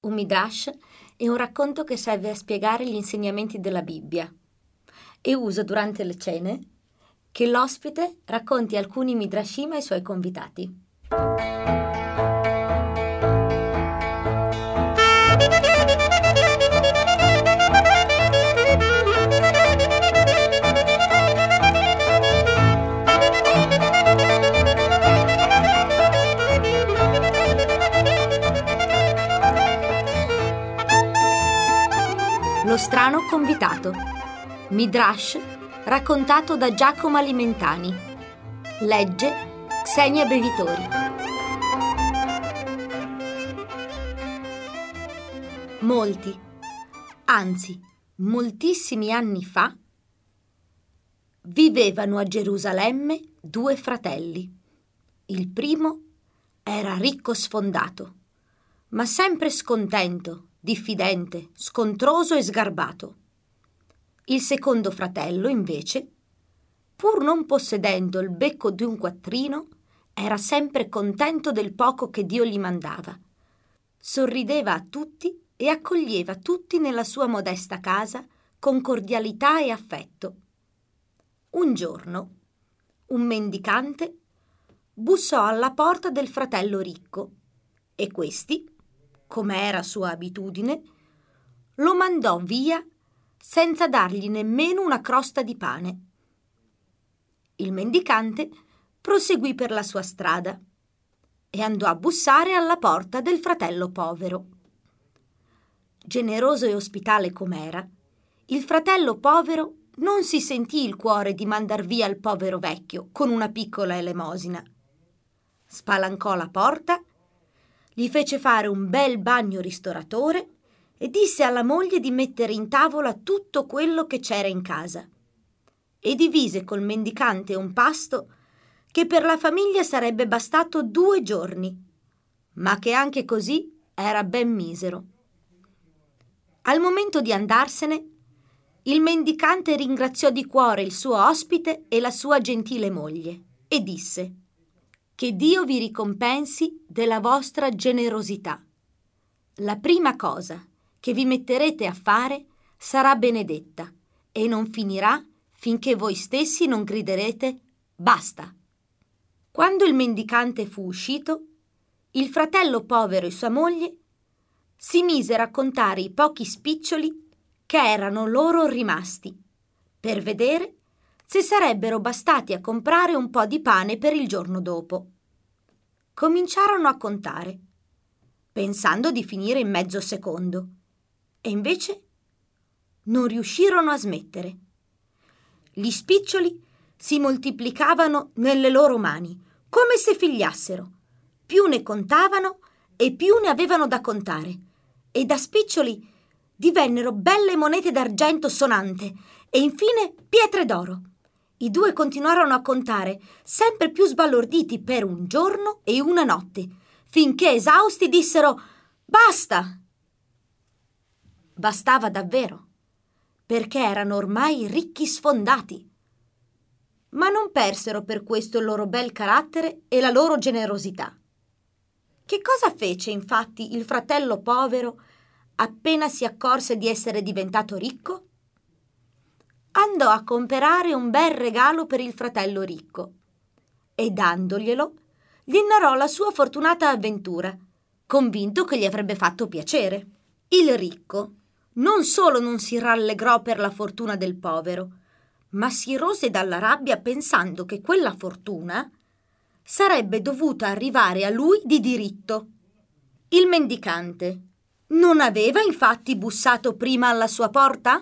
Un midrash è un racconto che serve a spiegare gli insegnamenti della Bibbia e usa durante le cene che l'ospite racconti alcuni midrashim ai suoi convitati. Lo strano convitato. Midrash raccontato da Giacomo Alimentani. Legge Xenia Bevitori. Molti, anzi moltissimi anni fa, vivevano a Gerusalemme due fratelli. Il primo era ricco sfondato, ma sempre scontento, diffidente, scontroso e sgarbato. Il secondo fratello, invece, pur non possedendo il becco di un quattrino, era sempre contento del poco che Dio gli mandava. Sorrideva a tutti e accoglieva tutti nella sua modesta casa con cordialità e affetto. Un giorno, un mendicante bussò alla porta del fratello ricco e questi, come era sua abitudine, lo mandò via senza dargli nemmeno una crosta di pane. Il mendicante proseguì per la sua strada e andò a bussare alla porta del fratello povero. Generoso e ospitale com'era, il fratello povero non si sentì il cuore di mandar via il povero vecchio con una piccola elemosina. Spalancò la porta, gli fece fare un bel bagno ristoratore e disse alla moglie di mettere in tavola tutto quello che c'era in casa e divise col mendicante un pasto che per la famiglia sarebbe bastato 2 giorni, ma che anche così era ben misero. Al momento di andarsene, il mendicante ringraziò di cuore il suo ospite e la sua gentile moglie e disse: «Che Dio vi ricompensi della vostra generosità. La prima cosa che vi metterete a fare sarà benedetta e non finirà finché voi stessi non griderete basta». Quando il mendicante fu uscito, il fratello povero e sua moglie si misero a contare i pochi spiccioli che erano loro rimasti per vedere se sarebbero bastati a comprare un po' di pane per il giorno dopo. Cominciarono a contare, pensando di finire in mezzo secondo, e invece non riuscirono a smettere. Gli spiccioli si moltiplicavano nelle loro mani, come se figliassero. Più ne contavano e più ne avevano da contare, e da spiccioli divennero belle monete d'argento sonante e infine pietre d'oro. I due continuarono a contare, sempre più sbalorditi, per un giorno e una notte, finché esausti dissero «Basta!». Bastava davvero, perché erano ormai ricchi sfondati. Ma non persero per questo il loro bel carattere e la loro generosità. Che cosa fece, infatti, il fratello povero appena si accorse di essere diventato ricco? Andò a comperare un bel regalo per il fratello ricco e, dandoglielo, gli narrò la sua fortunata avventura, convinto che gli avrebbe fatto piacere. Il ricco non solo non si rallegrò per la fortuna del povero, ma si rose dalla rabbia pensando che quella fortuna sarebbe dovuta arrivare a lui di diritto. Il mendicante non aveva infatti bussato prima alla sua porta?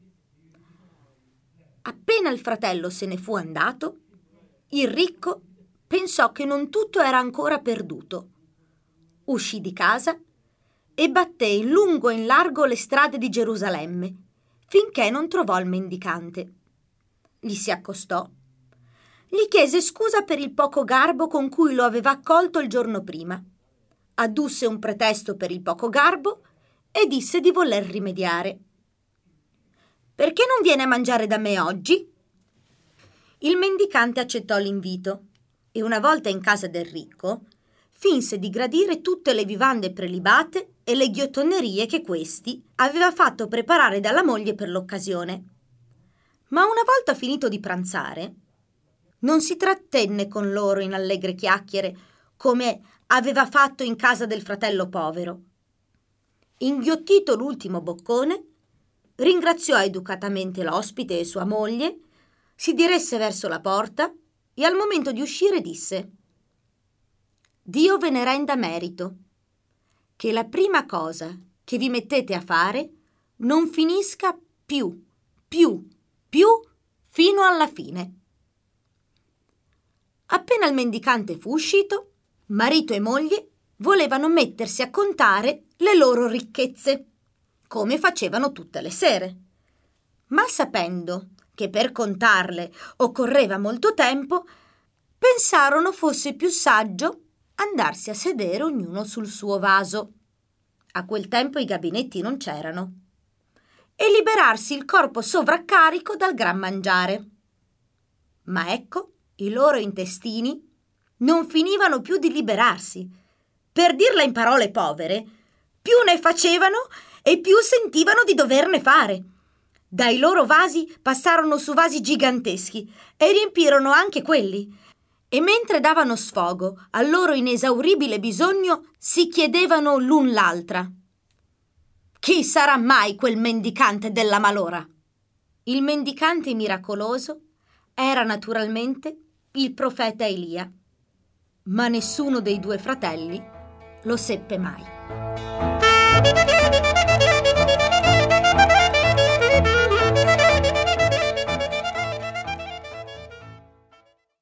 Appena il fratello se ne fu andato, il ricco pensò che non tutto era ancora perduto. Uscì di casa e batté in lungo e in largo le strade di Gerusalemme, finché non trovò il mendicante. Gli si accostò, gli chiese scusa per il poco garbo con cui lo aveva accolto il giorno prima, addusse un pretesto per il poco garbo e disse di voler rimediare. «Perché non viene a mangiare da me oggi?» Il mendicante accettò l'invito e una volta in casa del ricco finse di gradire tutte le vivande prelibate e le ghiottonerie che questi aveva fatto preparare dalla moglie per l'occasione. Ma una volta finito di pranzare, non si trattenne con loro in allegre chiacchiere come aveva fatto in casa del fratello povero. Inghiottito l'ultimo boccone, ringraziò educatamente l'ospite e sua moglie, si diresse verso la porta e al momento di uscire disse: «Dio ve ne renda merito, che la prima cosa che vi mettete a fare non finisca più fino alla fine». Appena il mendicante fu uscito, marito e moglie volevano mettersi a contare le loro ricchezze, come facevano tutte le sere. Ma sapendo che per contarle occorreva molto tempo, pensarono fosse più saggio andarsi a sedere ognuno sul suo vaso. A quel tempo i gabinetti non c'erano. E liberarsi il corpo sovraccarico dal gran mangiare. Ma ecco, i loro intestini non finivano più di liberarsi. Per dirla in parole povere, più ne facevano e più sentivano di doverne fare. Dai loro vasi passarono su vasi giganteschi e riempirono anche quelli. E mentre davano sfogo al loro inesauribile bisogno, si chiedevano l'un l'altra: «Chi sarà mai quel mendicante della malora?» Il mendicante miracoloso era naturalmente il profeta Elia, ma nessuno dei due fratelli lo seppe mai.